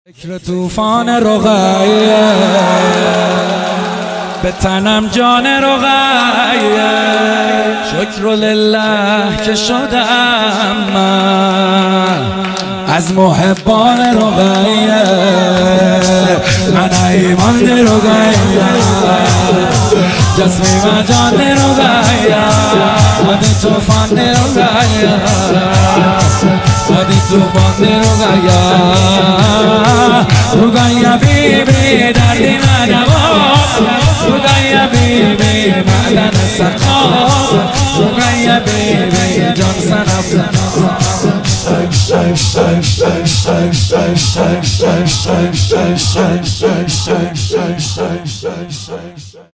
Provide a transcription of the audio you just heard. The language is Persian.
فکر طوفان رقیه به تنم جان رقیه، شکر لله که شدم من از محبان رقیه. من ایمان رقیه، جسمی و جان رقیه، وادی طوفان رقیه، وادی طوفان رقیه. رقیه بیبی دردی ندواست، رقیه بیبی معدن سقاست، رقیه بیبی جان سنف